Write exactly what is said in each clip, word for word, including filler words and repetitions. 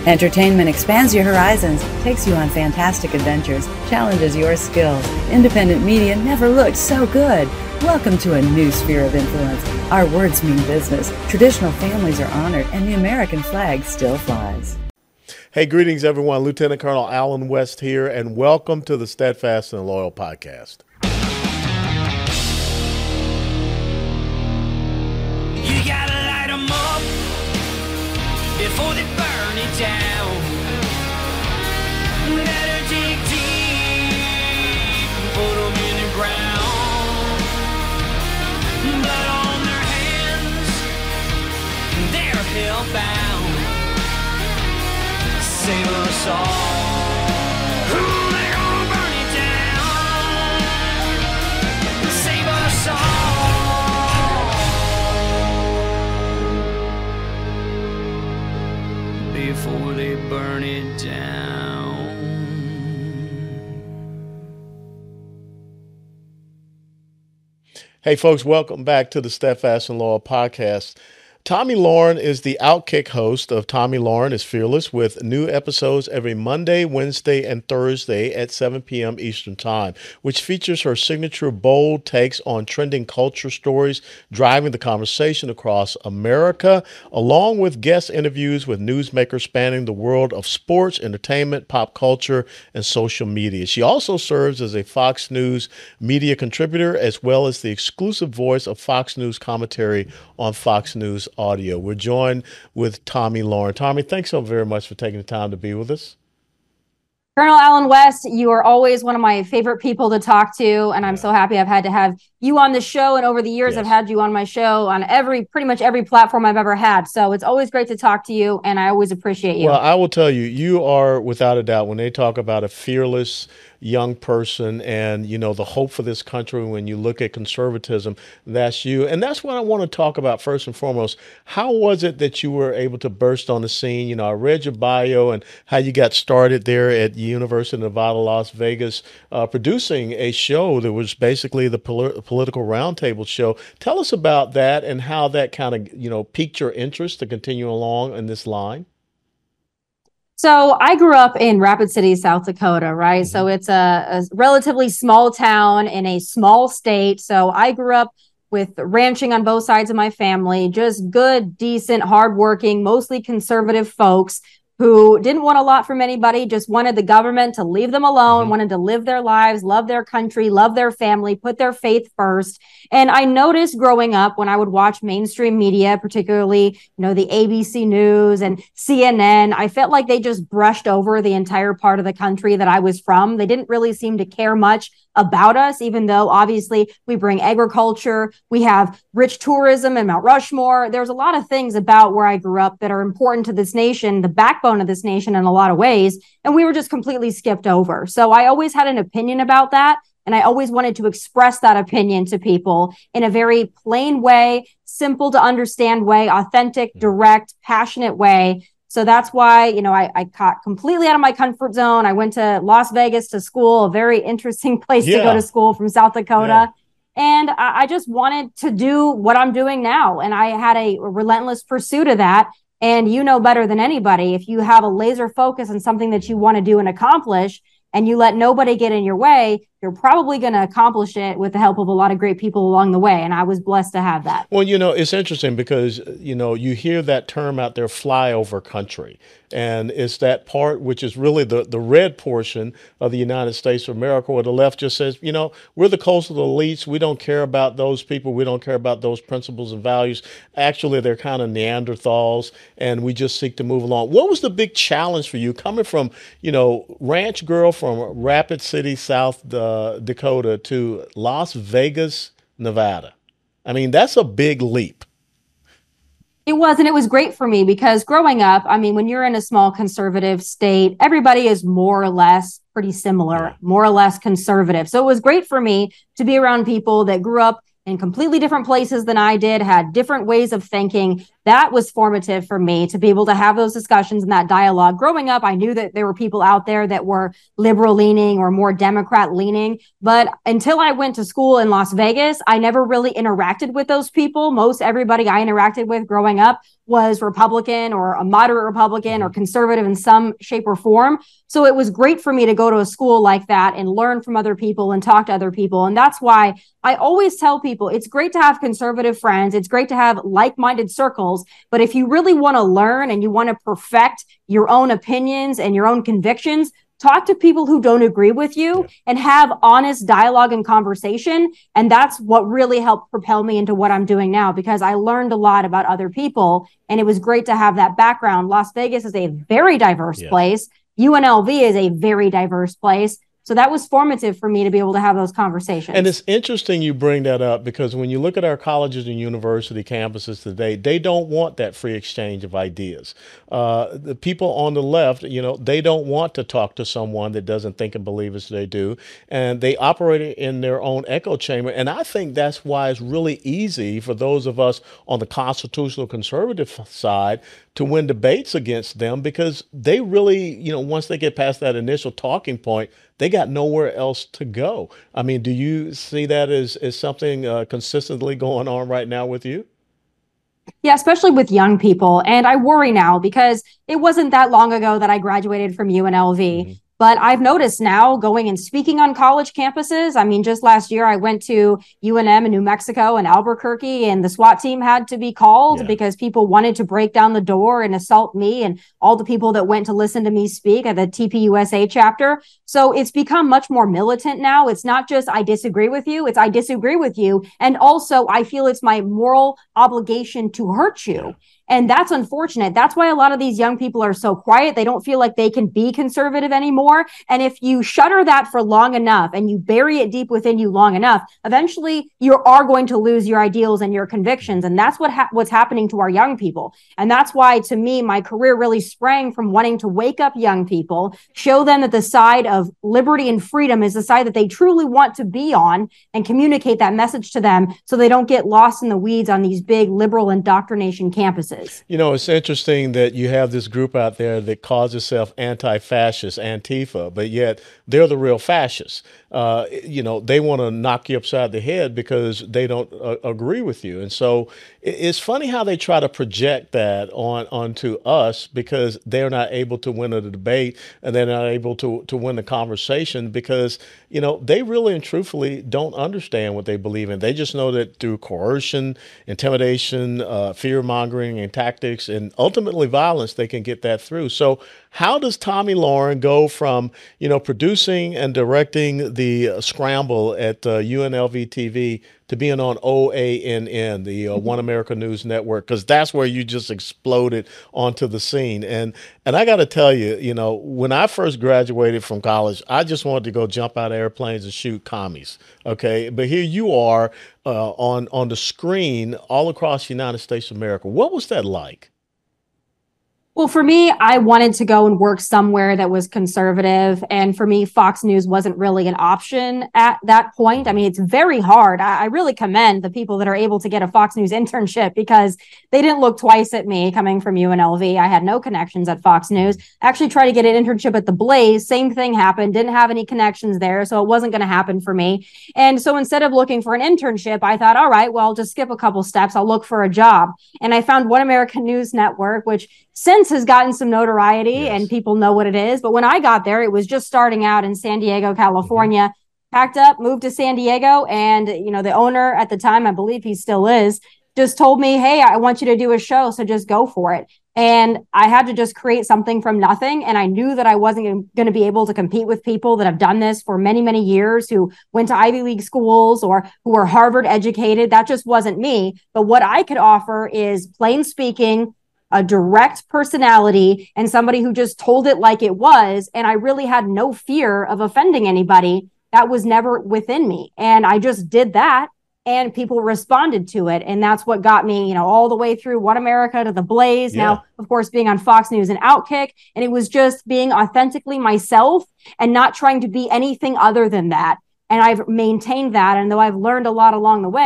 Entertainment expands your horizons, takes you on fantastic adventures, challenges your skills. Independent media never looked so good. Welcome to a new sphere of influence. Our words mean business. Traditional families are honored, and the American flag still flies. Hey, greetings, everyone. Lieutenant Colonel Allen West here, and welcome to the Steadfast and Loyal podcast. You gotta light 'em up before they burn it down. Better dig deep and put 'em in the ground. Blood on their hands, they're hellbound. Save us all. Ooh, they're gonna burn it down. Save us all before they burn it down. Hey, folks, welcome back to the Steadfast and Loyal podcast. Tomi Lahren is the Outkick host of Tomi Lahren is Fearless, with new episodes every Monday, Wednesday, and Thursday at seven p.m. Eastern Time, which features her signature bold takes on trending culture stories driving the conversation across America, along with guest interviews with newsmakers spanning the world of sports, entertainment, pop culture, and social media. She also serves as a Fox News media contributor, as well as the exclusive voice of Fox News commentary on Fox News Audio. We're joined with Tomi Lahren. Tomi, thanks so very much for taking the time to be with us. Colonel Allen West, you are always one of my favorite people to talk to, and I'm yeah. so happy I've had to have you on the show. And over the years, yes. I've had you on my show on every, pretty much every platform I've ever had. So it's always great to talk to you, and I always appreciate you. Well, I will tell you, you are without a doubt, when they talk about a fearless young person and, you know, the hope for this country, when you look at conservatism, that's you. And that's what I want to talk about first and foremost. How was it that you were able to burst on the scene? You know, I read your bio and how you got started there at University of Nevada, Las Vegas, uh, producing a show that was basically the pol- political roundtable show. Tell us about that and how that kind of, you know, piqued your interest to continue along in this line. So I grew up in Rapid City, South Dakota, right? Mm-hmm. So it's a, a relatively small town in a small state. So I grew up with ranching on both sides of my family, just good, decent, hardworking, mostly conservative folks who didn't want a lot from anybody, just wanted the government to leave them alone, mm-hmm. wanted to live their lives, love their country, love their family, put their faith first. And I noticed growing up when I would watch mainstream media, particularly, you know, the A B C News and C N N, I felt like they just brushed over the entire part of the country that I was from. They didn't really seem to care much about us, even though obviously we bring agriculture, we have rich tourism and Mount Rushmore. There's a lot of things about where I grew up that are important to this nation, the backbone of this nation in a lot of ways, and we were just completely skipped over. So I always had an opinion about that, and I always wanted to express that opinion to people in a very plain way, simple to understand way, authentic, direct, passionate way. So that's why, you know, I, I got completely out of my comfort zone. I went to Las Vegas to school, a very interesting place yeah. to go to school from South Dakota. Yeah. And I, I just wanted to do what I'm doing now. And I had a, a relentless pursuit of that. And you know better than anybody, if you have a laser focus on something that you want to do and accomplish, and you let nobody get in your way, you're probably going to accomplish it with the help of a lot of great people along the way. And I was blessed to have that. Well, you know, it's interesting because, you know, you hear that term out there, flyover country. And it's that part which is really the, the red portion of the United States of America, where the left just says, you know, we're the coastal elites. We don't care about those people. We don't care about those principles and values. Actually, they're kind of Neanderthals, and we just seek to move along. What was the big challenge for you coming from, you know, ranch girl from Rapid City, South uh, Dakota to Las Vegas, Nevada? I mean, that's a big leap. It was, and it was great for me because growing up, I mean, when you're in a small conservative state, everybody is more or less pretty similar, yeah. more or less conservative. So it was great for me to be around people that grew up in completely different places than I did, had different ways of thinking, that was formative for me to be able to have those discussions and that dialogue. Growing up, I knew that there were people out there that were liberal leaning or more Democrat leaning. But until I went to school in Las Vegas, I never really interacted with those people. Most everybody I interacted with growing up was Republican or a moderate Republican or conservative in some shape or form. So it was great for me to go to a school like that and learn from other people and talk to other people. And that's why I always tell people it's great to have conservative friends. It's great to have like-minded circles. But if you really want to learn and you want to perfect your own opinions and your own convictions, talk to people who don't agree with you yeah. and have honest dialogue and conversation. And that's what really helped propel me into what I'm doing now, because I learned a lot about other people and it was great to have that background. Las Vegas is a very diverse yeah. place. U N L V is a very diverse place. So that was formative for me to be able to have those conversations. And it's interesting you bring that up, because when you look at our colleges and university campuses today, they don't want that free exchange of ideas. Uh, the people on the left, you know, they don't want to talk to someone that doesn't think and believe as they do. And they operate in their own echo chamber. And I think that's why it's really easy for those of us on the constitutional conservative side to win debates against them, because they really, you know, once they get past that initial talking point, they got nowhere else to go. I mean, do you see that as, as something uh, consistently going on right now with you? Yeah, especially with young people. And I worry now because it wasn't that long ago that I graduated from U N L V. Mm-hmm. But I've noticed now going and speaking on college campuses. I mean, just last year, I went to U N M in New Mexico and Albuquerque, and the SWAT team had to be called yeah. because people wanted to break down the door and assault me and all the people that went to listen to me speak at the T P U S A chapter. So it's become much more militant now. It's not just I disagree with you. It's I disagree with you. And also I feel it's my moral obligation to hurt you. Yeah. And that's unfortunate. That's why a lot of these young people are so quiet. They don't feel like they can be conservative anymore. And if you shutter that for long enough and you bury it deep within you long enough, eventually you are going to lose your ideals and your convictions. And that's what ha- what's happening to our young people. And that's why, to me, my career really sprang from wanting to wake up young people, show them that the side of liberty and freedom is the side that they truly want to be on, and communicate that message to them so they don't get lost in the weeds on these big liberal indoctrination campuses. You know, it's interesting that you have this group out there that calls itself anti-fascist, Antifa, but yet they're the real fascists. Uh, you know, they want to knock you upside the head because they don't uh, agree with you. And so it's funny how they try to project that on onto us, because they're not able to win a debate and they're not able to, to win the conversation, because, you know, they really and truthfully don't understand what they believe in. They just know that through coercion, intimidation, uh, fear-mongering, and tactics, and ultimately violence, they can get that through. So how does Tomi Lahren go from, you know, producing and directing the uh, scramble at uh, U N L V T V to being on O A N N, the uh, One America News Network? Because that's where you just exploded onto the scene. And and I got to tell you, you know, when I first graduated from college, I just wanted to go jump out of airplanes and shoot commies. Okay, but here you are uh, on on the screen all across the United States of America. What was that like? Well, for me, I wanted to go and work somewhere that was conservative. And for me, Fox News wasn't really an option at that point. I mean, it's very hard. I, I really commend the people that are able to get a Fox News internship, because they didn't look twice at me coming from U N L V. I had no connections at Fox News. I actually tried to get an internship at The Blaze. Same thing happened. Didn't have any connections there. So it wasn't going to happen for me. And so instead of looking for an internship, I thought, all right, well, just skip a couple steps. I'll look for a job. And I found One America News Network, which since has gotten some notoriety yes. and people know what it is. But when I got there, it was just starting out in San Diego, California. Mm-hmm. Packed up, moved to San Diego. And, you know, the owner at the time, I believe he still is, just told me, hey, I want you to do a show. So just go for it. And I had to just create something from nothing. And I knew that I wasn't going to be able to compete with people that have done this for many, many years, who went to Ivy League schools or who were Harvard educated. That just wasn't me. But what I could offer is plain speaking, a direct personality, and somebody who just told it like it was. And I really had no fear of offending anybody. That was never within me. And I just did that, and people responded to it. And that's what got me, you know, all the way through One America to The Blaze. Yeah. Now, of course, being on Fox News and Outkick. And it was just being authentically myself and not trying to be anything other than that. And I've maintained that. And though I've learned a lot along the way,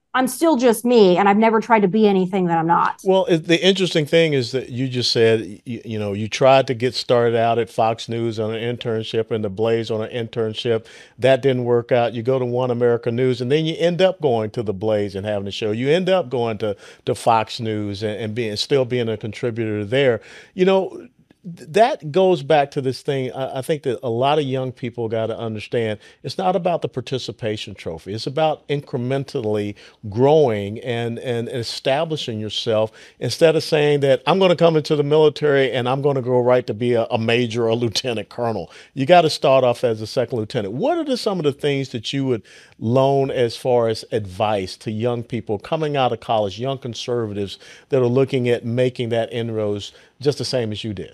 I'm still just me, and I've never tried to be anything that I'm not. Well, it, the interesting thing is that you just said, you, you know, you tried to get started out at Fox News on an internship and the Blaze on an internship. That didn't work out. You go to One America News, and then you end up going to the Blaze and having a show. You end up going to, to Fox News and, and being still being a contributor there. You know, that goes back to this thing. I, I think that a lot of young people got to understand it's not about the participation trophy. It's about incrementally growing and, and establishing yourself instead of saying that I'm going to come into the military and I'm going to go right to be a, a major or a lieutenant colonel. You got to start off as a second lieutenant. What are the, some of the things that you would loan as far as advice to young people coming out of college, young conservatives that are looking at making that inroads just the same as you did?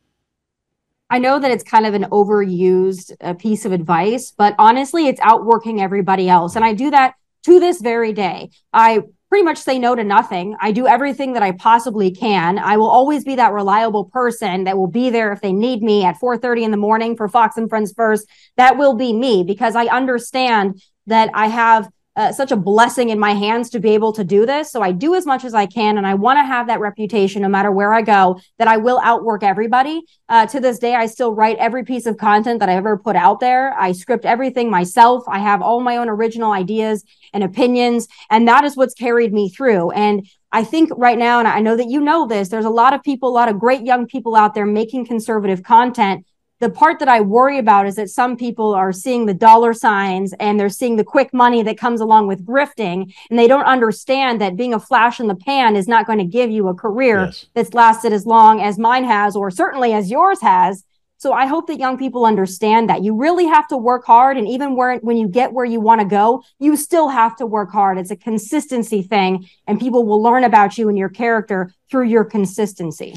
I know that it's kind of an overused uh, piece of advice, but honestly, it's outworking everybody else. And I do that to this very day. I pretty much say no to nothing. I do everything that I possibly can. I will always be that reliable person that will be there if they need me at four thirty in the morning for Fox and Friends First. That will be me, because I understand that I have Uh, such a blessing in my hands to be able to do this. So I do as much as I can, and I want to have that reputation no matter where I go, that I will outwork everybody. Uh, to this day, I still write every piece of content that I ever put out there. I script everything myself. I have all my own original ideas and opinions, and that is what's carried me through. And I think right now, and I know that you know this, there's a lot of people, a lot of great young people out there making conservative content. The part that I worry about is that some people are seeing the dollar signs and they're seeing the quick money that comes along with grifting, and they don't understand that being a flash in the pan is not going to give you a career Yes. that's lasted as long as mine has, or certainly as yours has. So I hope that young people understand that you really have to work hard. And even where, when you get where you want to go, you still have to work hard. It's a consistency thing, and people will learn about you and your character through your consistency.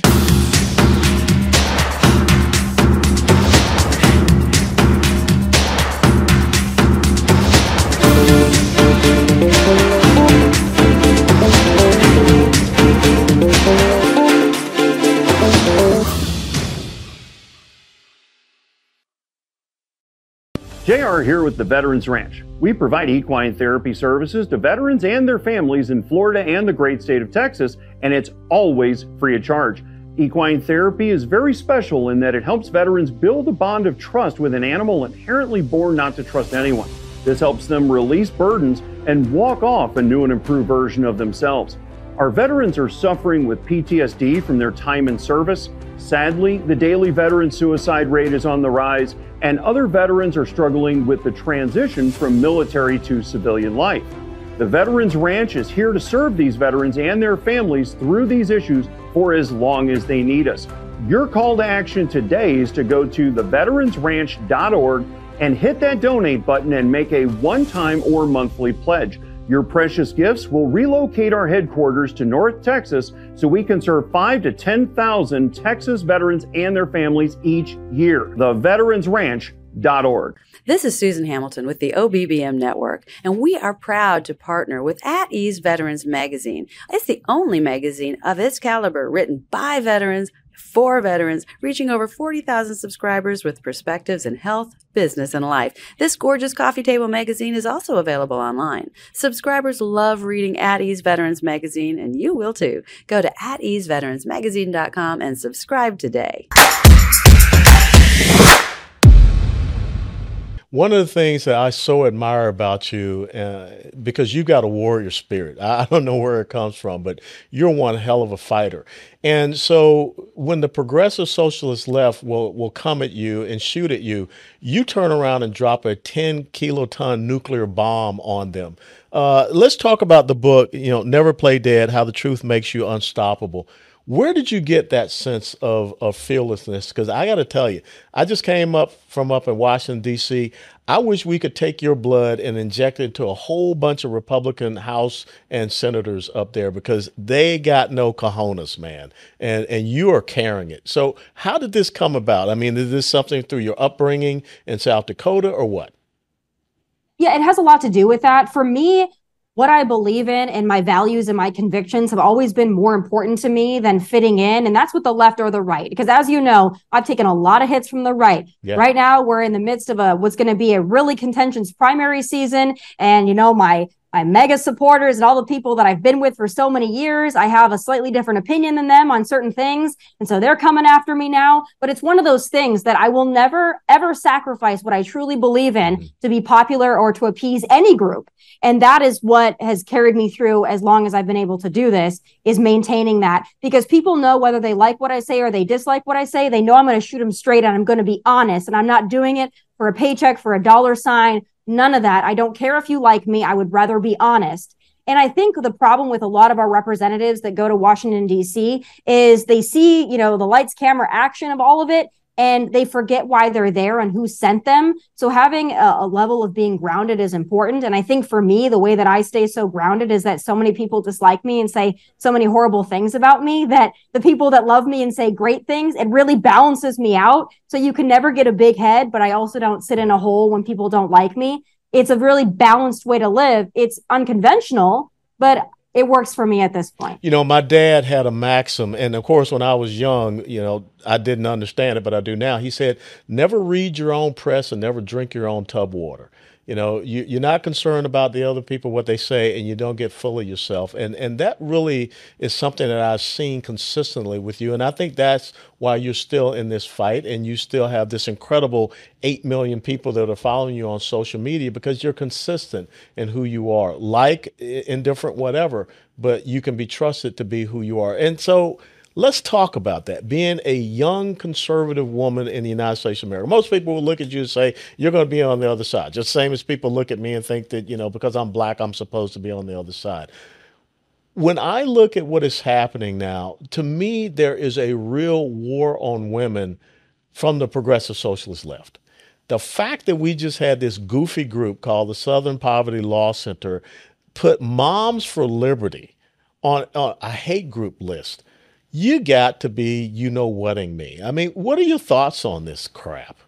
J R here with the Veterans Ranch. We provide equine therapy services to veterans and their families in Florida and the great state of Texas, and it's always free of charge. Equine therapy is very special in that it helps veterans build a bond of trust with an animal inherently born not to trust anyone. This helps them release burdens and walk off a new and improved version of themselves. Our veterans are suffering with P T S D from their time in service. Sadly, the daily veteran suicide rate is on the rise, and other veterans are struggling with the transition from military to civilian life. The Veterans Ranch is here to serve these veterans and their families through these issues for as long as they need us. Your call to action today is to go to the veterans ranch dot org and hit that donate button and make a one-time or monthly pledge. Your precious gifts will relocate our headquarters to North Texas so we can serve five to ten thousand Texas veterans and their families each year. the veterans ranch dot org. This is Susan Hamilton with the O B B M Network, and we are proud to partner with At Ease Veterans Magazine. It's the only magazine of its caliber written by veterans, for veterans, reaching over forty thousand subscribers with perspectives in health, business, and life. This gorgeous coffee table magazine is also available online. Subscribers love reading At Ease Veterans Magazine, and you will too. Go to at ease veterans magazine dot com and subscribe today. One of the things that I so admire about you, uh, because you've got a warrior spirit. I don't know where it comes from, but you're one hell of a fighter. And so when the progressive socialist left will, will come at you and shoot at you, you turn around and drop a ten kiloton nuclear bomb on them. Uh, let's talk about the book, you know, Never Play Dead, How the Truth Makes You Unstoppable. Where did you get that sense of, of fearlessness? Because I got to tell you, I just came up from up in Washington, D C. I wish we could take your blood and inject it into a whole bunch of Republican House and senators up there, because they got no cojones, man. And, and you are carrying it. So how did this come about? I mean, is this something through your upbringing in South Dakota or what? Yeah, it has a lot to do with that. For me, what I believe in and my values and my convictions have always been more important to me than fitting in. And that's with the left or the right. Because as you know, I've taken a lot of hits from the right. Yeah. Right now, we're in the midst of a what's going to be a really contentious primary season. And, you know, my my mega supporters and all the people that I've been with for so many years, I have a slightly different opinion than them on certain things. And so they're coming after me now. But it's one of those things that I will never, ever sacrifice what I truly believe in to be popular or to appease any group. And that is what has carried me through as long as I've been able to do this, is maintaining that, because people know whether they like what I say or they dislike what I say. They know I'm going to shoot them straight and I'm going to be honest, and I'm not doing it for a paycheck, for a dollar sign. None of that. I don't care if you like me. I would rather be honest. And I think the problem with a lot of our representatives that go to Washington, D C is they see, you know, the lights, camera, action of all of it, and they forget why they're there and who sent them. So having a, a level of being grounded is important. And I think for me, the way that I stay so grounded is that so many people dislike me and say so many horrible things about me, that the people that love me and say great things, it really balances me out. So you can never get a big head, but I also don't sit in a hole when people don't like me. It's a really balanced way to live. It's unconventional, but it works for me at this point. You know, my dad had a maxim, and of course, when I was young, you know, I didn't understand it, but I do now. He said, never read your own press and never drink your own tub water. You know, you, you're not concerned about the other people, what they say, and you don't get full of yourself. And and that really is something that I've seen consistently with you. And I think that's why you're still in this fight, and you still have this incredible eight million people that are following you on social media, because you're consistent in who you are, like, indifferent, whatever, but you can be trusted to be who you are. And so let's talk about that, being a young conservative woman in the United States of America. Most people will look at you and say, you're going to be on the other side. Just the same as people look at me and think that, you know, because I'm black, I'm supposed to be on the other side. When I look at what is happening now, to me, there is a real war on women from the progressive socialist left. The fact that we just had this goofy group called the Southern Poverty Law Center put Moms for Liberty on, on a hate group list, you got to be, you know, whatting me. I mean, what are your thoughts on this crap?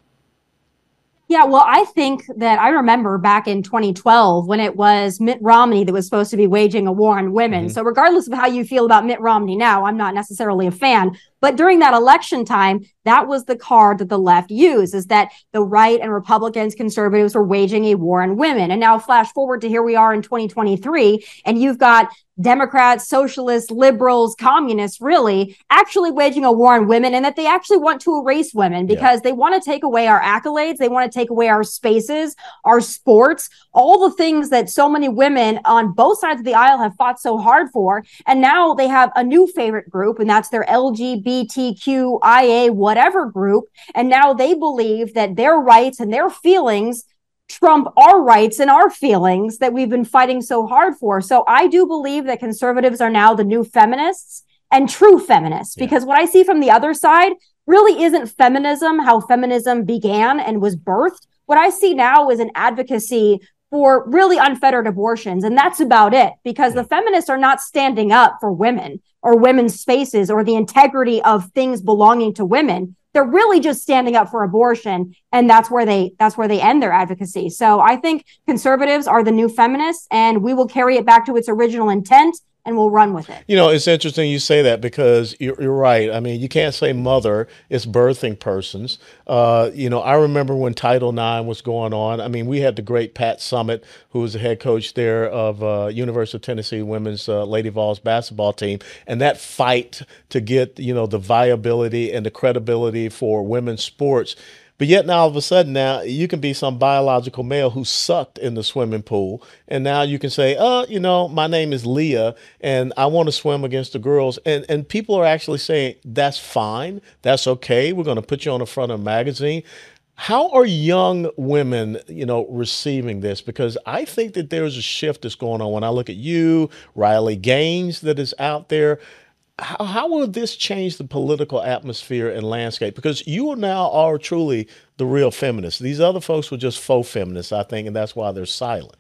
Yeah, well, I think that I remember back in twenty twelve when it was Mitt Romney that was supposed to be waging a war on women. Mm-hmm. So regardless of how you feel about Mitt Romney now, I'm not necessarily a fan. But during that election time, that was the card that the left used, is that the right and Republicans, conservatives were waging a war on women. And now flash forward to here we are in twenty twenty-three, and you've got Democrats, socialists, liberals, communists really actually waging a war on women, and that they actually want to erase women because yeah. they want to take away our accolades. They want to take away our spaces, our sports, all the things that so many women on both sides of the aisle have fought so hard for. And now they have a new favorite group, and that's their L G B T Q I A whatever group. And now they believe that their rights and their feelings trump our rights and our feelings that we've been fighting so hard for. So I do believe that conservatives are now the new feminists and true feminists, yeah. because what I see from the other side really isn't feminism, how feminism began and was birthed. What I see now is an advocacy for really unfettered abortions. And that's about it, because yeah. the feminists are not standing up for women or women's spaces or the integrity of things belonging to women. They're really just standing up for abortion, and that's where they that's where they end their advocacy. So I think conservatives are the new feminists, and we will carry it back to its original intent, and we'll run with it. You know, it's interesting you say that, because you're, you're right. I mean, you can't say mother, it's birthing persons. Uh, you know, I remember when Title nine was going on. I mean, we had the great Pat Summitt, who was the head coach there of uh, University of Tennessee women's uh, Lady Vols basketball team. And that fight to get, you know, the viability and the credibility for women's sports. But yet now, all of a sudden, now you can be some biological male who sucked in the swimming pool. And now you can say, oh, you know, my name is Leah and I want to swim against the girls. And and people are actually saying, that's fine. That's okay. We're going to put you on the front of a magazine. How are young women, you know, receiving this? Because I think that there's a shift that's going on. When I look at you, Riley Gaines that is out there, How, how will this change the political atmosphere and landscape? Because you now are truly the real feminists. These other folks were just faux feminists, I think, and that's why they're silent.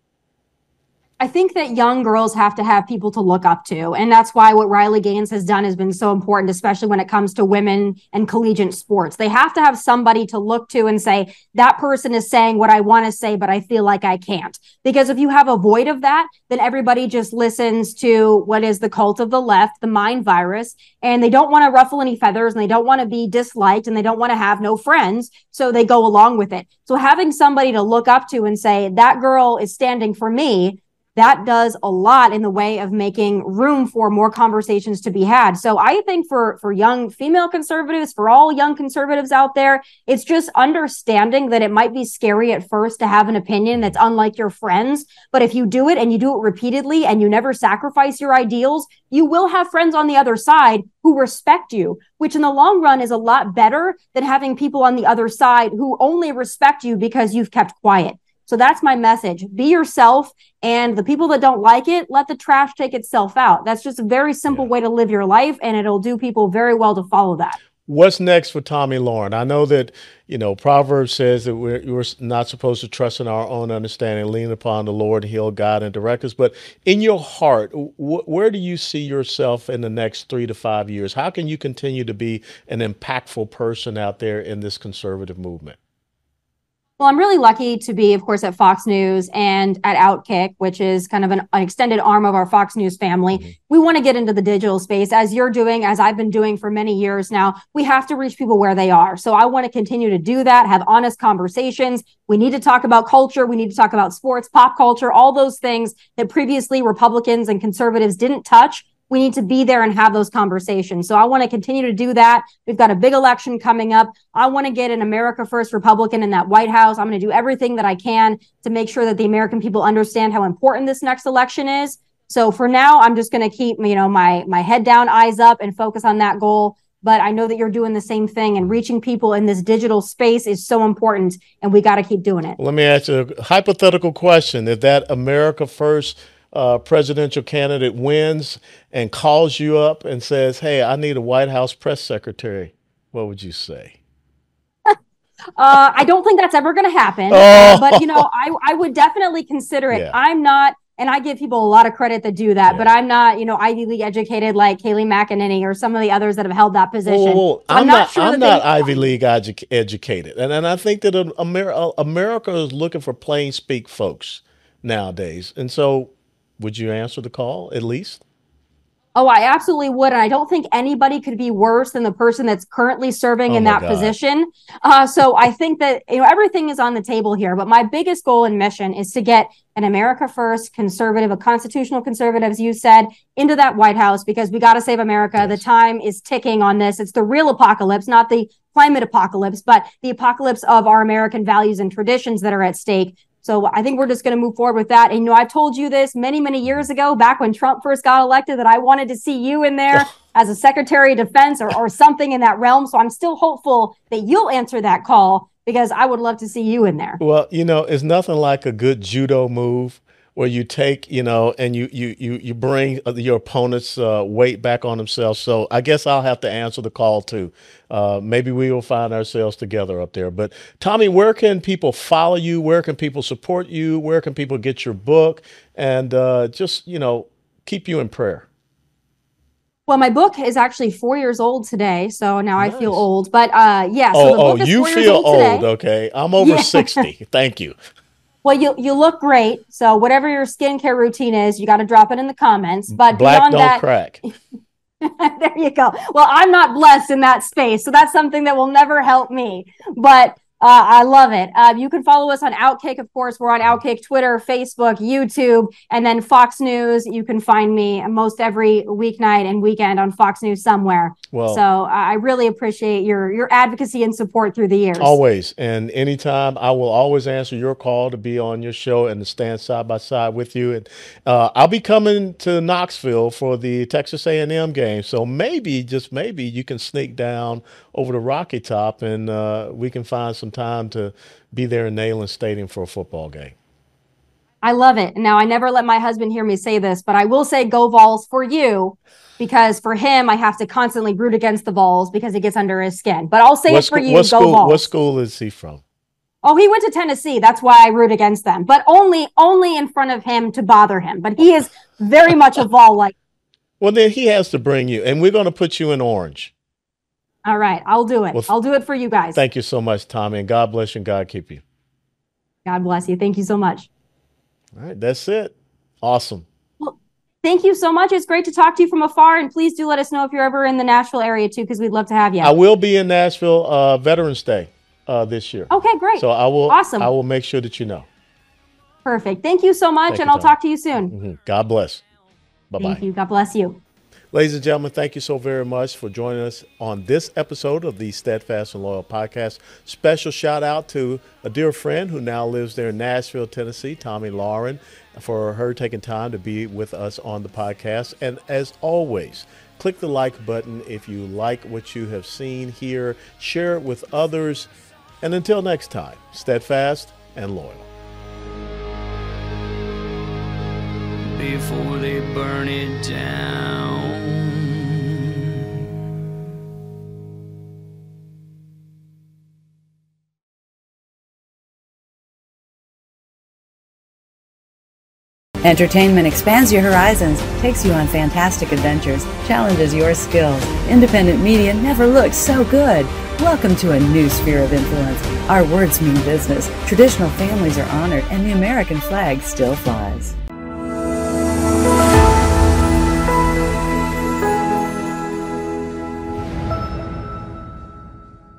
I think that young girls have to have people to look up to. And that's why what Riley Gaines has done has been so important, especially when it comes to women and collegiate sports. They have to have somebody to look to and say, that person is saying what I want to say, but I feel like I can't. Because if you have a void of that, then everybody just listens to what is the cult of the left, the mind virus, and they don't want to ruffle any feathers, and they don't want to be disliked, and they don't want to have no friends. So they go along with it. So having somebody to look up to and say, that girl is standing for me, that does a lot in the way of making room for more conversations to be had. So I think for, for young female conservatives, for all young conservatives out there, it's just understanding that it might be scary at first to have an opinion that's unlike your friends. But if you do it and you do it repeatedly and you never sacrifice your ideals, you will have friends on the other side who respect you, which in the long run is a lot better than having people on the other side who only respect you because you've kept quiet. So that's my message. Be yourself, and the people that don't like it, let the trash take itself out. That's just a very simple yeah. way to live your life, and it'll do people very well to follow that. What's next for Tomi Lahren? I know that, you know, Proverbs says that we're, we're not supposed to trust in our own understanding, lean upon the Lord, He'll guide and direct us. But in your heart, wh- where do you see yourself in the next three to five years? How can you continue to be an impactful person out there in this conservative movement? Well, I'm really lucky to be, of course, at Fox News and at Outkick, which is kind of an, an extended arm of our Fox News family. Mm-hmm. We want to get into the digital space, as you're doing, as I've been doing for many years now. We have to reach people where they are. So I want to continue to do that, have honest conversations. We need to talk about culture. We need to talk about sports, pop culture, all those things that previously Republicans and conservatives didn't touch. We need to be there and have those conversations. So I want to continue to do that. We've got a big election coming up. I want to get an America First Republican in that White House. I'm going to do everything that I can to make sure that the American people understand how important this next election is. So for now, I'm just going to keep, you know, my, my head down, eyes up, and focus on that goal. But I know that you're doing the same thing, and reaching people in this digital space is so important, and we got to keep doing it. Let me ask you a hypothetical question. If that America First Uh, presidential candidate wins and calls you up and says, hey, I need a White House press secretary, what would you say? uh, I don't think that's ever going to happen. Oh. Uh, but, you know, I, I would definitely consider it. Yeah. I'm not, and I give people a lot of credit that do that, yeah. but I'm not, you know, Ivy League educated like Kayleigh McEnany or some of the others that have held that position. Well, so I'm, I'm not, not sure I'm not Ivy League edu- educated. And, and I think that Amer- America is looking for plain speak folks nowadays. And so, would you answer the call at least? Oh, I absolutely would. And I don't think anybody could be worse than the person that's currently serving oh in that God. position. Uh, so I think that, you know, everything is on the table here. But my biggest goal and mission is to get an America First conservative, a constitutional conservative, as you said, into that White House, because we got to save America. Yes. The time is ticking on this. It's the real apocalypse, not the climate apocalypse, but the apocalypse of our American values and traditions that are at stake. So I think we're just going to move forward with that. And, you know, I've told you this many, many years ago, back when Trump first got elected, that I wanted to see you in there as a Secretary of Defense or, or something in that realm. So I'm still hopeful that you'll answer that call, because I would love to see you in there. Well, you know, it's nothing like a good judo move where you take, you know, and you you you you bring your opponent's uh, weight back on themselves. So I guess I'll have to answer the call too. Uh, maybe we will find ourselves together up there. But Tomi, where can people follow you? Where can people support you? Where can people get your book? And uh, just, you know, keep you in prayer. Well, my book is actually four years old today, so now nice. I feel old. But uh, yeah, so oh, the book oh, is you four feel years old, old? today. Okay, I'm over yeah. sixty. Thank you. Well, you you look great. So whatever your skincare routine is, you got to drop it in the comments. But Black beyond don't that, crack. There you go. Well, I'm not blessed in that space, so that's something that will never help me. But Uh, I love it. Uh, you can follow us on Outkick, of course. We're on Outkick, Twitter, Facebook, YouTube, and then Fox News. You can find me most every weeknight and weekend on Fox News somewhere. Well, so uh, I really appreciate your your advocacy and support through the years. Always. And anytime, I will always answer your call to be on your show and to stand side by side with you. And uh, I'll be coming to Knoxville for the Texas A and M game. So maybe, just maybe, you can sneak down over to Rocky Top and uh, we can find some time to be there in Neyland Stadium for a football game. I love it. Now, I never let my husband hear me say this, but I will say go Vols for you, because for him, I have to constantly root against the Vols because it gets under his skin. But I'll say what it for sc- you, what go school, Vols. What school is he from? Oh, he went to Tennessee. That's why I root against them, but only only in front of him to bother him. But he is very much a Vol-like. Well, then he has to bring you, and we're going to put you in orange. All right, I'll do it. Well, I'll do it for you guys. Thank you so much, Tomi, and God bless you and God keep you. God bless you. Thank you so much. All right, that's it. Awesome. Well, thank you so much. It's great to talk to you from afar, and please do let us know if you're ever in the Nashville area too, because we'd love to have you. I will be in Nashville uh, Veterans Day uh, this year. Okay, great. So I will. Awesome. I will make sure that you know. Perfect. Thank you so much, Thank and you, I'll Tom. talk to you soon. Mm-hmm. God bless. Bye-bye. Thank you. God bless you. Ladies and gentlemen, thank you so very much for joining us on this episode of the Steadfast and Loyal podcast. Special shout out to a dear friend who now lives there in Nashville, Tennessee, Tomi Lahren, for her taking time to be with us on the podcast. And as always, click the like button if you like what you have seen here. Share it with others. And until next time, steadfast and loyal. Before they burn it down. Entertainment expands your horizons, takes you on fantastic adventures, challenges your skills. Independent media never looked so good. Welcome to a new sphere of influence. Our words mean business. Traditional families are honored, and the American flag still flies.